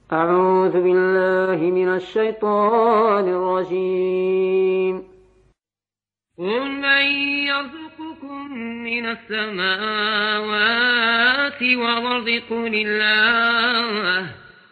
أعوذ بالله من الشيطان الرجيم. قل من يرزقكم من السماوات والأرض قل الله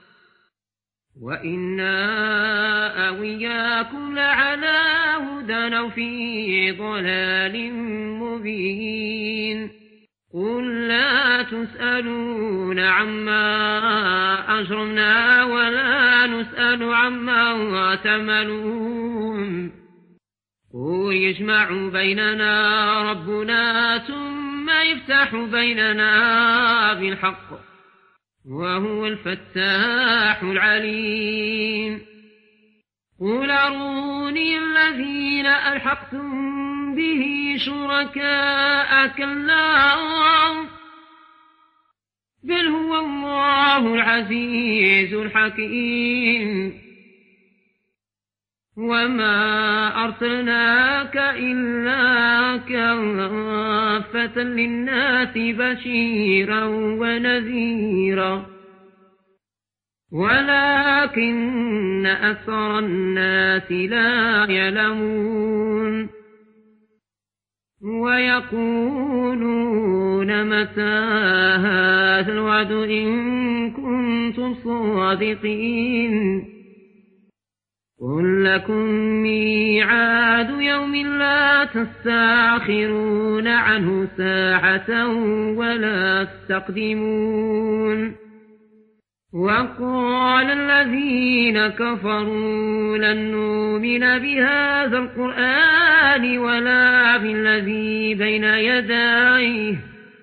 وإنا أو إياكم لعلى هدى أو في ضلال مبين. قل لا تسألون عما أجرمنا ولا نسأل عما تعملون. قل يجمع بيننا ربنا ثم يفتح بيننا بالحق وهو الفتاح العليم. قل أروني الذين ألحقتم به شركاء كلا بل هو الله العزيز الحكيم. وما أرسلناك إلا كافة للناس بشيرا ونذيرا ولكن أكثر الناس لا يعلمون. ويقولون متى هذا الوعد إن كنتم صادقين. قل لكم ميعاد يوم لا تستأخرون عنه ساعة ولا تستقدمون. وقال الذين كفروا لن نؤمن بهذا القرآن ولا بالذي بين يديه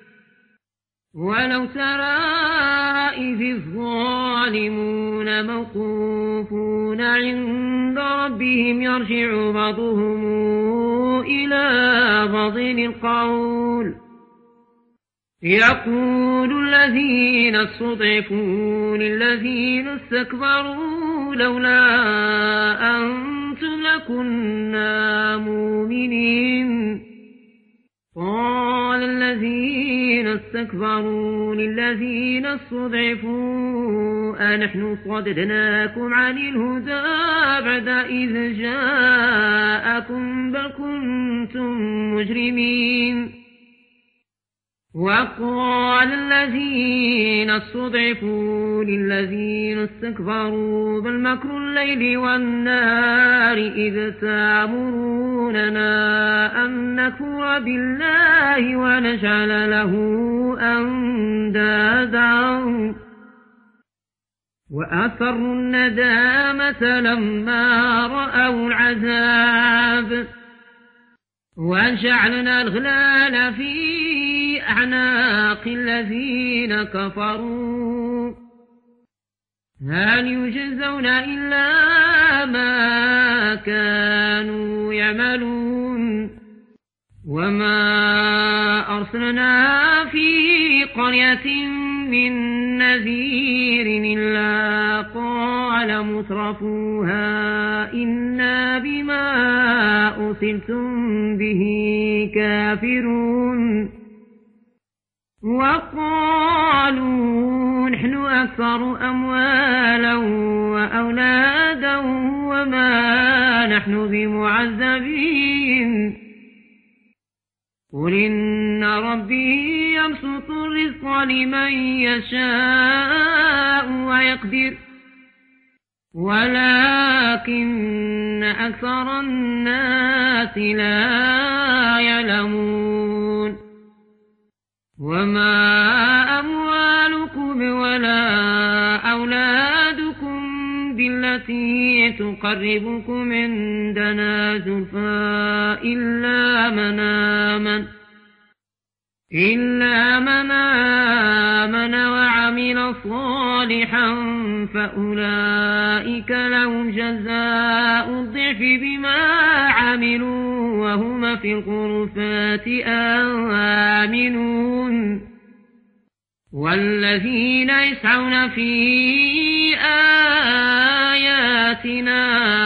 ولو ترى إذ الظالمون موقوفون عند ربهم يرجع بعضهم إلى بعض القول يقول الذين استضعفوا للذين استكبروا لولا أنتم لكنا مؤمنين. قال الذين استكبروا للذين استضعفوا أنحن صددناكم عن الهدى بعد إذ جاءكم بل كنتم مجرمين. وقال الذين استضعفوا للذين استكبروا بل مكر الليل والنهار إذ تأمروننا أن نكفر بالله ونجعل له أندادا وأسروا الندامة لما رأوا العذاب وجعلنا الغلال في أعناق الذين كفروا هل يجزون إلا ما كانوا يعملون. وما أرسلنا في قرية من نذير إلا قال مترفوها إنا بما أرسلتم به كافرون. وقالوا نحن أكثر أموالا وأولادا وما نحن بمعذبين. قل إن ربي يبسط الرزق لمن يشاء ويقدر ولكن أكثر الناس لا يعلمون. وما أموالكم ولا أولادكم بالتي تقربكم عندنا زلفى إلا من آمن وعمل صالحا فأولئك لهم جزاء الضعف بما عملوا وهم في الغرفات آمنون. والذين يسعون في آياتنا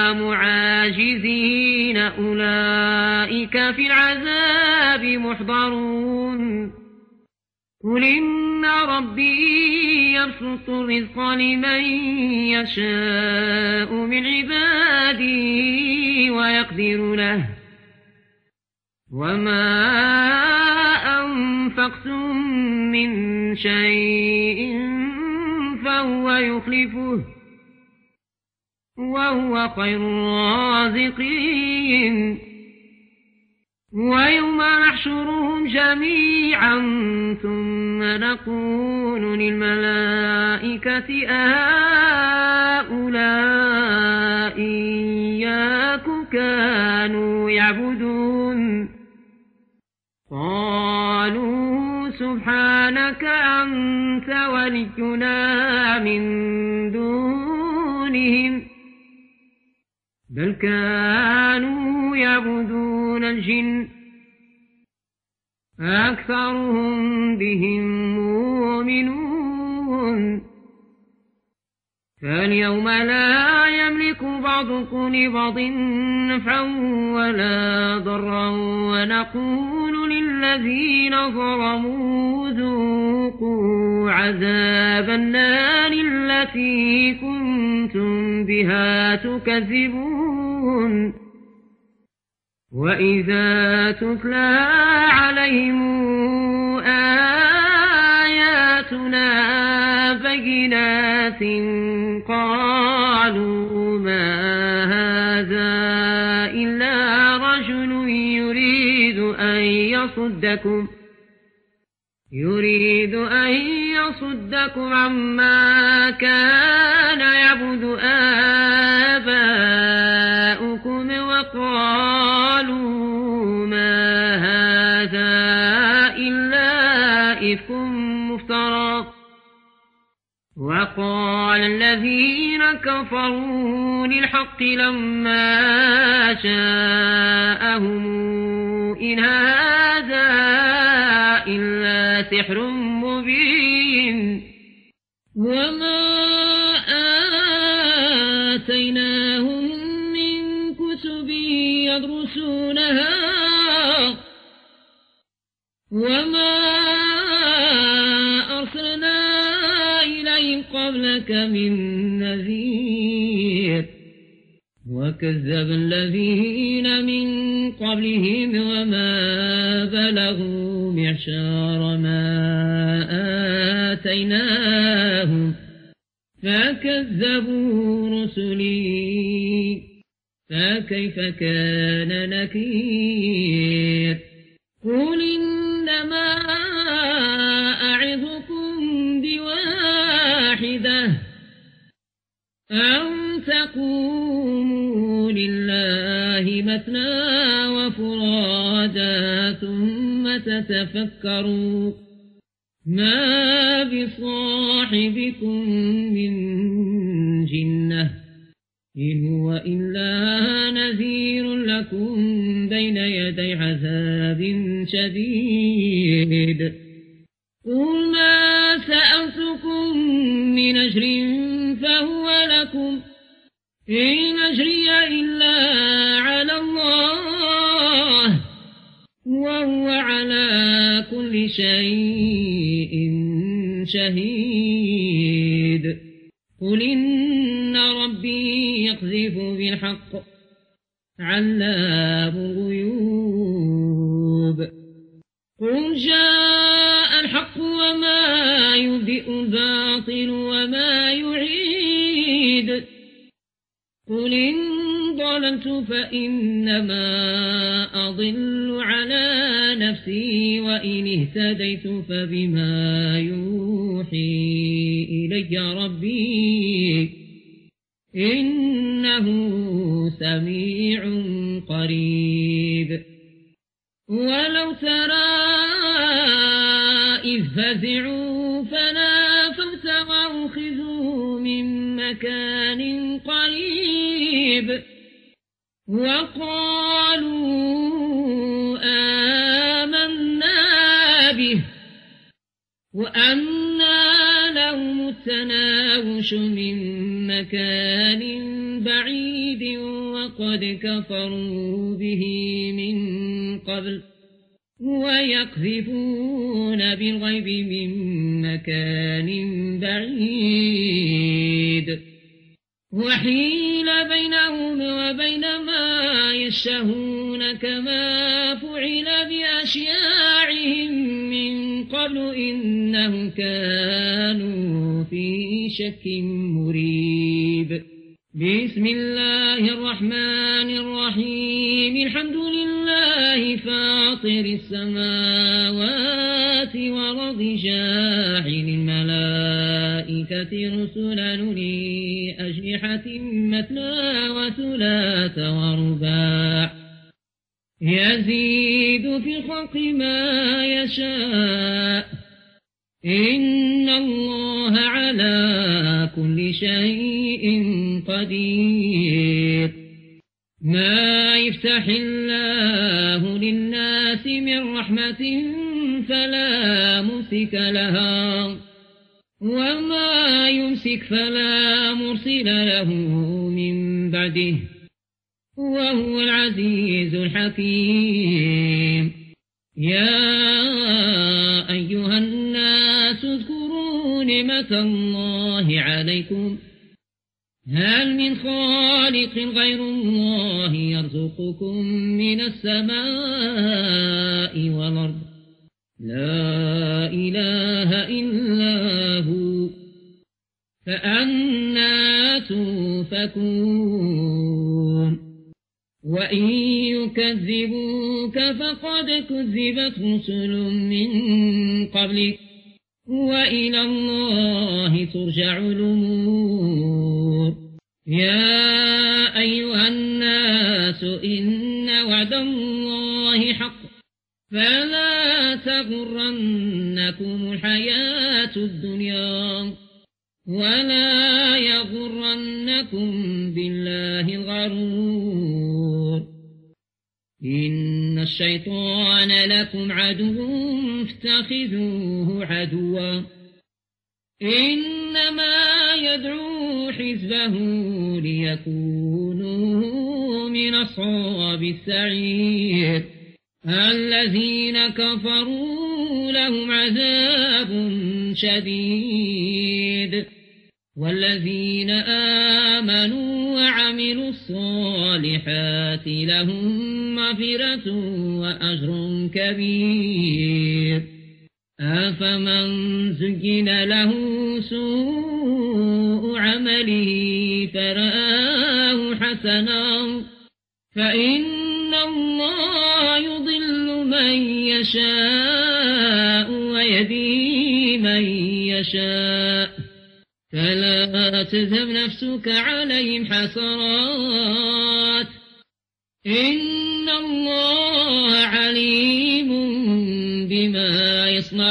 معاجزين أولئك في العذاب محضرون. قل إن ربي يبسط الرزق لمن يشاء من عباده ويقدر له وما أنفقتم من شيء فهو يخلفه وهو خير الرازقين ويوم نحشرهم جميعا ثم نقول للملائكة أهؤلاء إياكم كانوا يعبدون قالوا سبحانك أنت ولينا من دونهم بل كانوا يعبدون الجن أكثرهم بهم مؤمنون فاليوم لا يملك بعضكم لبعض نفعا ولا ضرا ونقول للذين ظلموا ذوقوا عذاب النار التي كنتم بها تكذبون وإذا تتلى عليهم آياتنا بينات قالوا ما هذا إلا رجل يريد أن يصدكم عما كان يعبد آباؤكم وقالوا ما هذا إلا إفك مفترى وقال الذين كفروا للحق لما جاءهم إن هذا إلا سحر مبين وما آتيناهم من كتب يدرسونها وما أرسلنا إليهم قبلك من نذير وكذب الذين من قبلهم وما بلغوا معشار ما آتيناهم فكذبوا رسلي فكيف كان نكير قل إنما أعظكم بواحدة أن تقوموا لله مثنى وفرادا ثم تتفكروا ما بصاحبكم من جنة إن هو إلا نذير لكم بين يدي عذاب شديد قل ما سألتكم من أجر فهو لكم إن أجري إلا على الله وهو على كل شيء شهيد قل إن ربي يقذف بالحق علام الغيوب قل جاء الحق وما يبدئ الباطل وما يعيد قل إن ضللت فإنما أضل على نفسي وإن اهتديت فبما يوحي إلي ربي إنه سميع قريب ولو ترى إذ فزعوا فلا فوت وأخذوا من مكان قريب وقالوا آمنا به وأنى لهم التناوش من مكان بعيد وقد كفروا به من قبل ويقذفون بالغيب من مكان بعيد وحيل بينهم وبين ما يشتهون كما فعل بأشياعهم من قبل إنهم كانوا في شك مريب بسم الله الرحمن الرحيم الحمد لله فاطر السماوات والأرض جاعل الملائكة رسلا أولي أجنحة مثنى وثلاث ورباع يزيد في الخلق ما يشاء إن الله على كل شيء قدير ما يفتح الله للناس من رحمة فلا ممسك لها وما يمسك فلا مرسل له من بعده وهو العزيز الحكيم يا أيها الناس اذكروا نعمة الله عليكم هل من خالق غير الله يرزقكم من السماء والأرض لا إله إلا هو فأنى تؤفكون وإن يكذبوك فقد كذبت رسل من قبلك وإلى الله ترجع الأمور يا أيها الناس إن وعد الله حق فلا تغرنكم الحياة الدنيا ولا يغرنكم بالله الغرور إن الشيطان لكم عدو فاتخذوه عدوا إنما يدعو حزبه ليكونوا من أصحاب السعير الذين كفروا لهم عذاب شديد والذين آمنوا وعملوا الصالحات لهم مغفرة وأجر كبير أفمن زين له سوء عمله فرآه حسنا فإن الله يضل من يشاء ويهدي من يشاء فلا تذهب نفسك عليهم حسرات إن الله عليم بما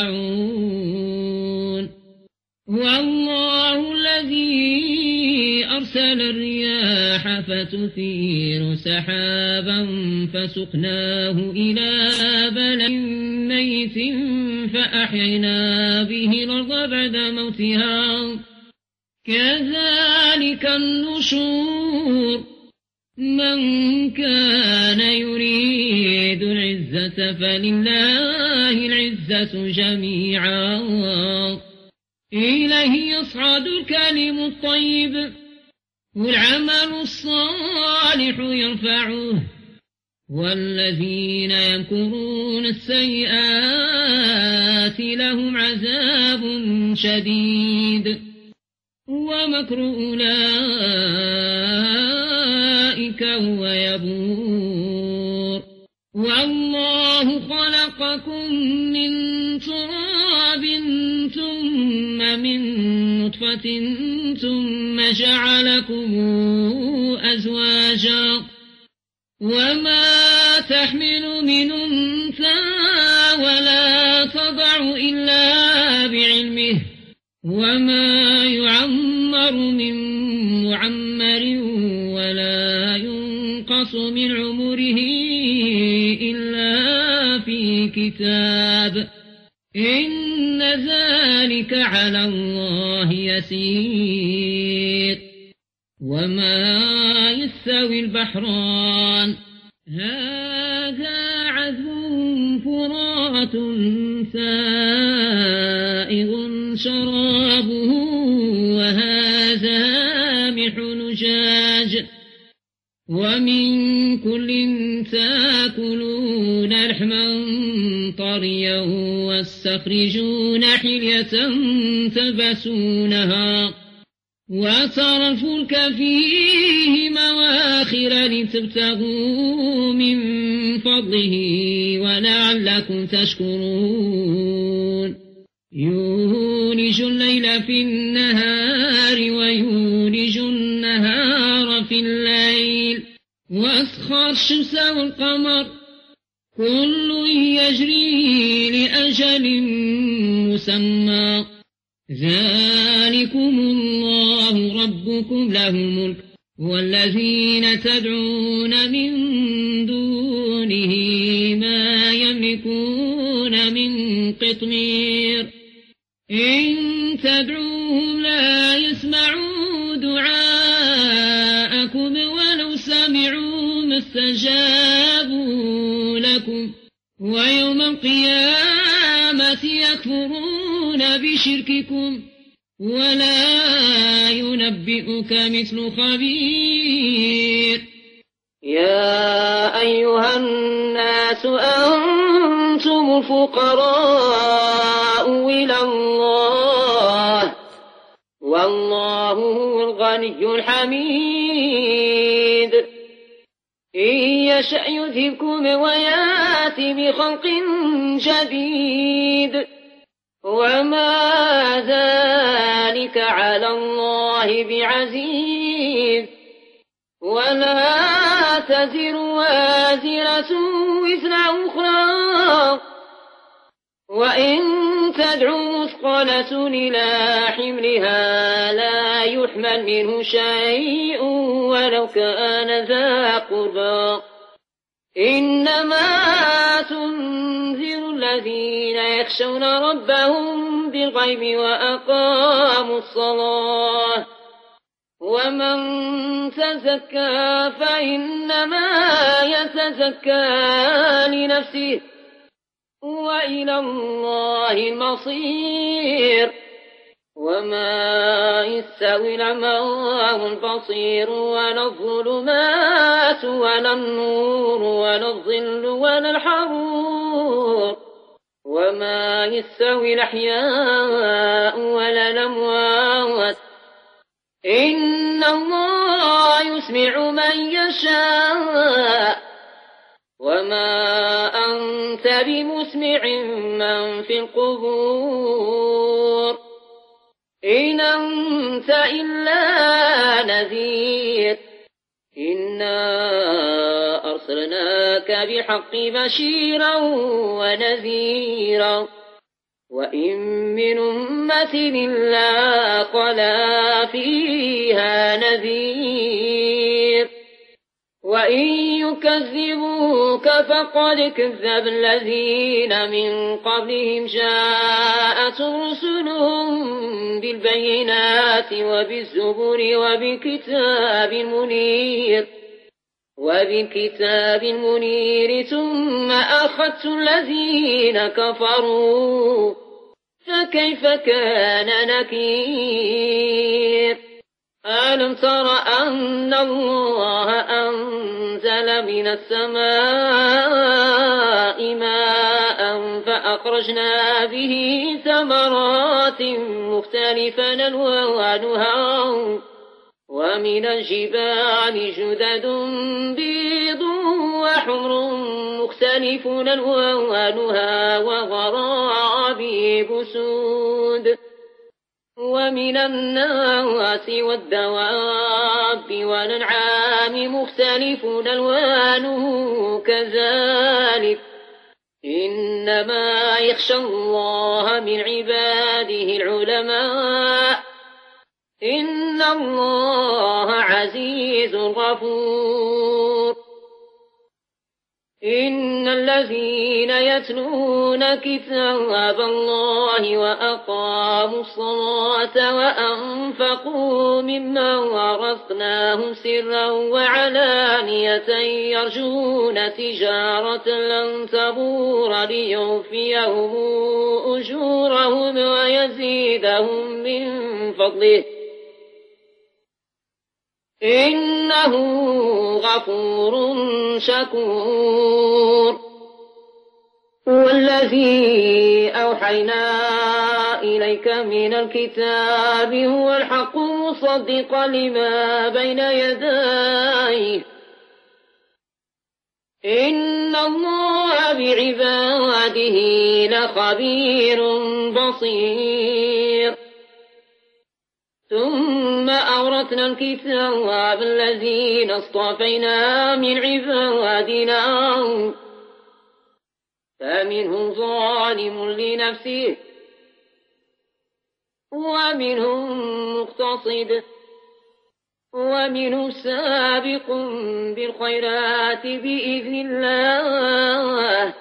يصنعون والله الذي أرسل الرياح فتثير سحابا فسقناه إلى بلد ميت فأحينا به الأرض بعد موتها كذلك النشور من كان يريد العزة فلله العزة جميعا إليه يصعد الكلم الطيب والعمل الصالح يرفعه والذين يمكرون السيئات لهم عذاب شديد ومكر أولئك هو يبور والله خلقكم من تراب ثم من نطفة ثم جعلكم أزواجا وما تحمل من أنثى ولا تضع إلا بعلمه وما يعمر من معمر ولا ينقص من عمره إلا في كتاب إن ذلك على الله يسير وما يستوي البحران هذا عذب فرات سائغ شرابه وهذا ملح نجاج ومن كل تاكلون لحما طريا واستخرجون حلية تلبسونها وترى الفلك فيه مواخر لتبتغوا من فضله ولعلكم تشكرون يولج الليل في النهار ويولج النهار في الليل وأسخر الشمس والقمر كل يجري لأجل مسمى ذلكم الله ربكم له الملك والذين تدعون من دونه ما يملكون من قطمير إن تدعوهم لا يسمعوا دعاءكم ولو سمعوا ما استجابوا لكم ويوم القيامة يكفرون بشرككم ولا ينبئك مثل خبير يا أيها الناس أنتم الفقراء إلى الله والله هو الغني الحميد إن يشأ يذهبكم ويأتي بخلق جديد وما ذلك على الله بعزيز ولا تزر وازرة وزر أخرى وإن تدعو مثقلة إلى حملها لا يحمل منه شيء ولو كان ذا قربى إنما تنذر الذين يخشون ربهم بالغيب وأقاموا الصلاة ومن تزكى فإنما يتزكى لنفسه وإلى الله المصير وما يستوي الأعمى والبصير ولا الظلمات ولا النور ولا الظل ولا الحرور وما يستوي الأحياء ولا الأموات إن الله يسمع من يشاء وما أنت بمسمع من في القبور إن أنت إلا نذير إنا أرسلناك بالحق بشيرا ونذيرا وإن من أمة إلا خلا فيها نذير وإن يكذبوك فقد كذب الذين من قبلهم جاءتهم رسلهم بالبينات وبالزبر وبالكتاب المنير ثم أخذت الذين كفروا فكيف كان نكير ألم تر أن الله أنزل من السماء ماء فأخرجنا به ثمرات مختلفا ألوانها ومن الجبال جدد بيض وحمر مختلف ألوانها وغرابيب سود ومن الناس والدواب والأنعام مختلف ألوانه كذلك إنما يخشى الله من عباده العلماء إن الله عزيز غفور إن الذين يتلون كتاب الله وأقاموا الصلاة وأنفقوا مما ورزقناهم سرا وعلانية يرجون تجارة لن تبور ليوفيهم أجورهم ويزيدهم من فضله إنه غفور شكور هو الذي أوحينا إليك من الكتاب هو الحق مصدقا لما بين يديه إن الله بعباده لخبير بصير ثم أورثنا الكتاب الذين اصطفينا من عبادنا فمنهم ظالم لنفسه ومنهم مقتصد ومنهم سابق بالخيرات بإذن الله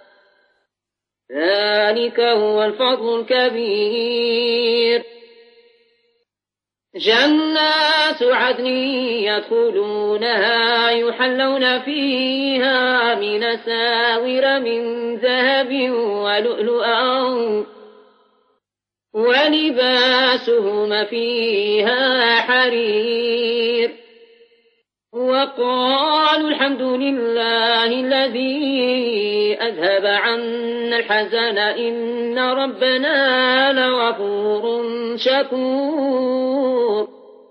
ذلك هو الفضل الكبير جنات عدن يدخلونها يحلون فيها من أساور من ذهب ولؤلؤا ولباسهم فيها حرير وقالوا الحمد لله الذي أذهب عنا الحزن إن ربنا لغفور شكور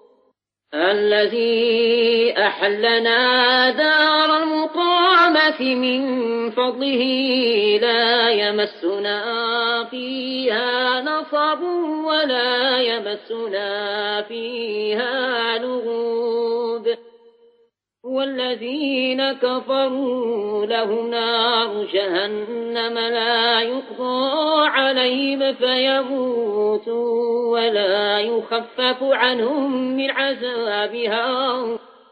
الذي أحلنا دار المقامة من فضله لا يمسنا فيها نصب ولا يمسنا فيها لغوب والذين كفروا لهم نار جهنم لا يقضى عليهم فيموتوا ولا يخفف عنهم من عذابها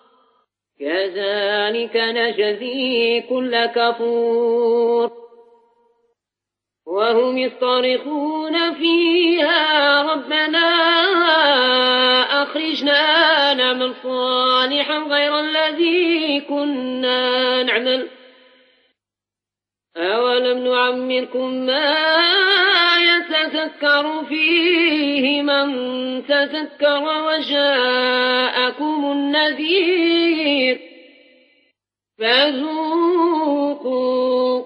كذلك نجزي كل كفور وهم يصطرخون فيها ربنا أخرجنا نعمل صالحا غير الذي كنا نعمل أولم نعمركم ما يتذكر فيه من تذكر وجاءكم النذير فذوقوا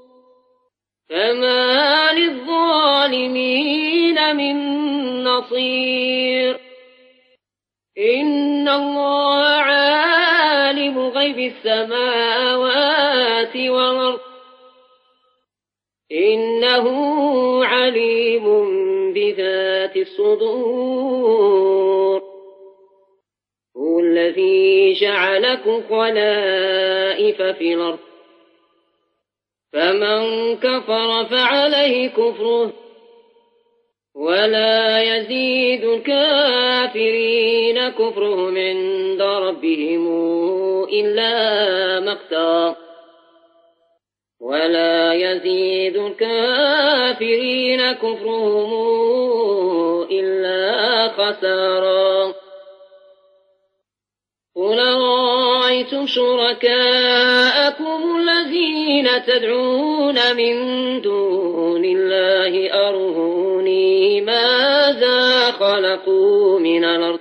فما للظالمين من نصير إن الله عالم غيب السماوات والأرض إنه عليم بذات الصدور هو الذي جعلكم خلائف في الأرض فمن كفر فعليه كفره ولا يزيد الكافرين كفرهم عند ربهم إلا مقتا ولا يزيد الكافرين كفرهم إلا خسارا قل رأيتم شركاءكم الذين تدعون من دون الله أروني ماذا خلقوا من الأرض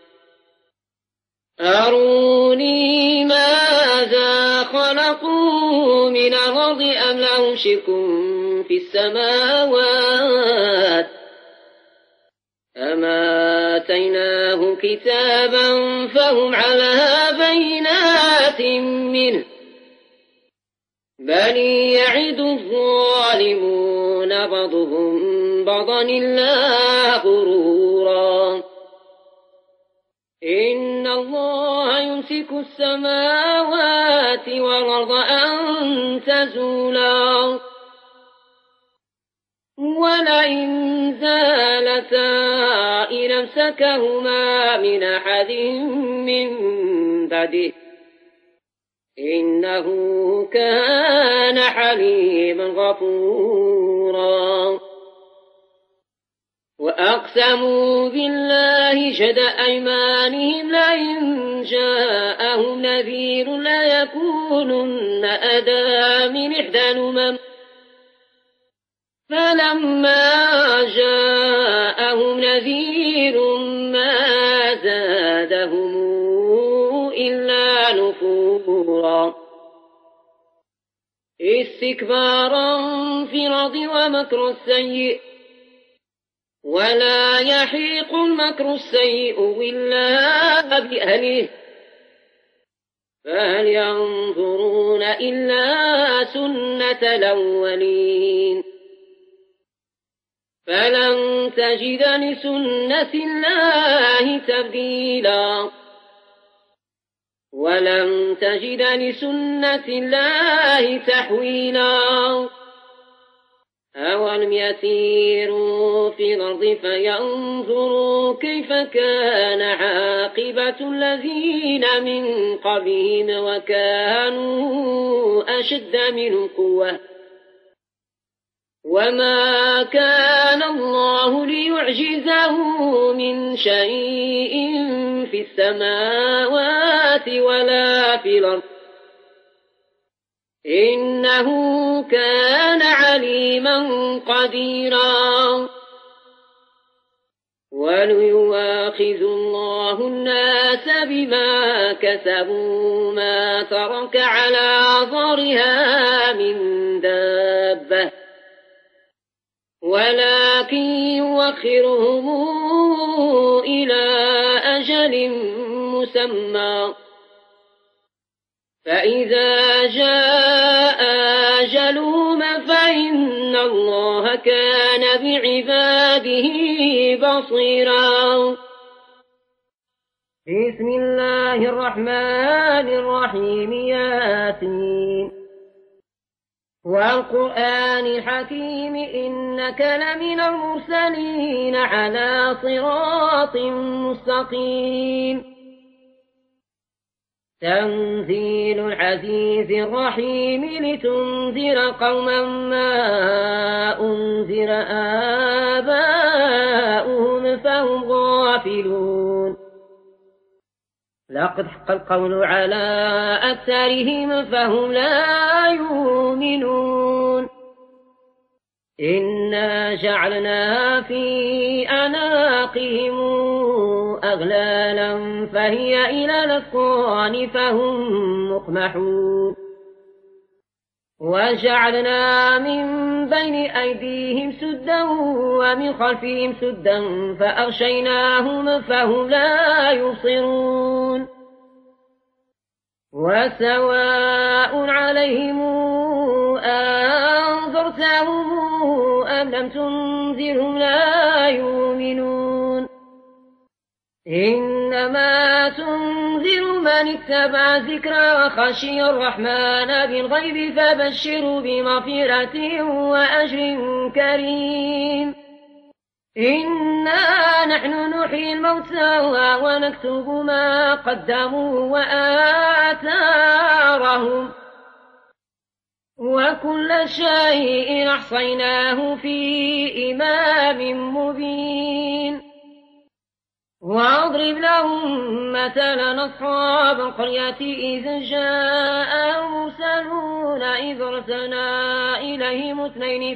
أم لهم شرك في السماوات أما آتيناهم كتابا فهم على بينات منه بل يعد الظالمون بعضهم بعضا إلا غرورا إن الله يمسك السماوات والأرض أن تزولا ولئن زالتا إن أمسكهما من أحد من بعده إنه كان حليما غفورا وأقسموا بالله جهد أيمانهم لئن جاءهم نذير ليكونن أهدى من إحدى الأمم فلما جاءهم نذير ما زادهم إلا نفورا استكبارا في الأرض ومكر السيء ولا يحيق المكر السيء إلا بأهله فهل ينظرون إلا سنة الأولين فلن تجد لسنة الله تبديلا ولن تجد لسنة الله تحويلا أولم يسيروا في الأرض فينظروا كيف كان عاقبة الذين من قبلهم وكانوا أشد منهم قوة وما كان الله ليعجزه من شيء في السماوات ولا في الأرض إنه كان عليما قديرا وليواخذ الله الناس بما كسبوا ما ترك على ظهرها من دابة ولكن يوخرهم إلى أجل مسمى فإذا جاء أجلهم فإن الله كان بعباده بصيرا بسم الله الرحمن الرحيم ياسين والقرآن الحكيم إنك لمن المرسلين على صراط مستقيم تنزيل العزيز الرحيم لتنذر قوما ما أنذر آباؤهم فهم غافلون لقد حق القول على أكثرهم فهم لا يؤمنون إنا جعلنا في أعناقهم أغلالا فهي إلى الأذقان فهم مقمحون وجعلنا من بين أيديهم سدا ومن خلفهم سدا فأغشيناهم فهم لا يبصرون وسواء عليهم أنذرتهم أم لم تنذرهم لا يؤمنون إنما تنذر من اتبع الذكر وخشي الرحمن بالغيب فبشروا بمغفرة وأجر كريم إنا نحن نحيي الموتى ونكتب ما قدموا وآثارهم وكل شيء أحصيناه في إمام مبين واضرب لهم مثلا أصحاب القرية إذ جاء المرسلون إذ أرسلنا إليهم اثنين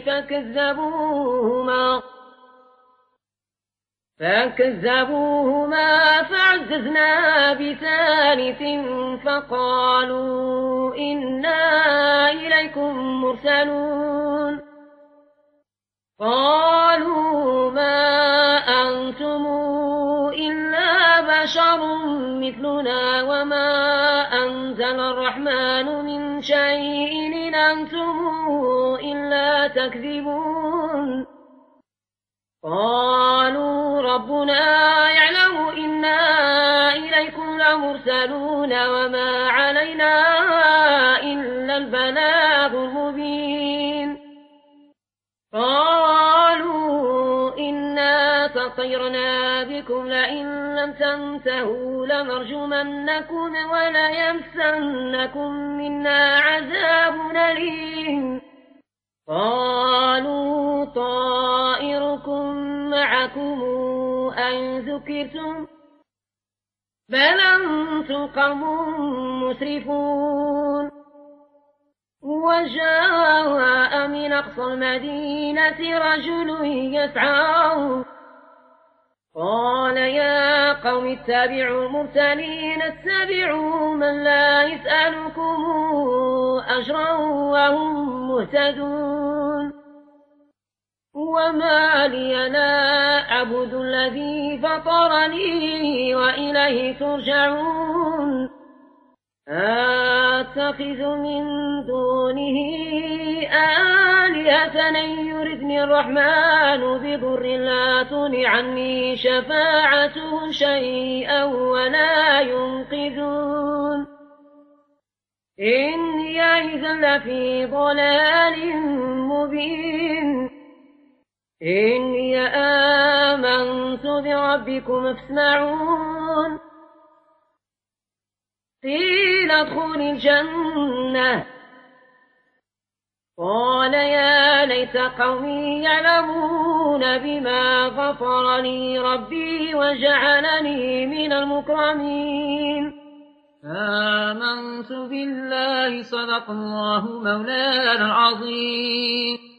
فكذبوهما فعززنا بثالث فقالوا إنا إليكم مرسلون قالوا ما أنتم إلا بشر مثلنا وما أنزل الرحمن من شيء إن أنتم إلا تكذبون قالوا ربنا يعلم إنا إليكم لمرسلون وما علينا إلا البلاغ المبين قالوا إنا تطيرنا بكم لئن لم تنتهوا لنرجمنكم وليمسنكم منا عذاب أليم قالوا طائركم معكم أن ذكرتم بل أنتم قوم مسرفون. وجاء من أقصى المدينة رجل يسعى قال يا قوم اتبعوا المرسلين اتبعوا من لا يسألكم أجرا وهم مهتدون. وما لي لا أعبد الذي فطرني وإليه ترجعون. أتخذ من دونه آلهة إن يردني الرحمن بضر لا تغن عني شفاعتهم شيئا ولا ينقذون. إني إذا لفي ضلال مبين. إني آمنت بربكم فاسمعون. قيل ادخل الجنة قال يا ليت قومي يعلمون بما غفر لي ربي وجعلني من المكرمين. آمنت بالله صدق الله مولانا العظيم.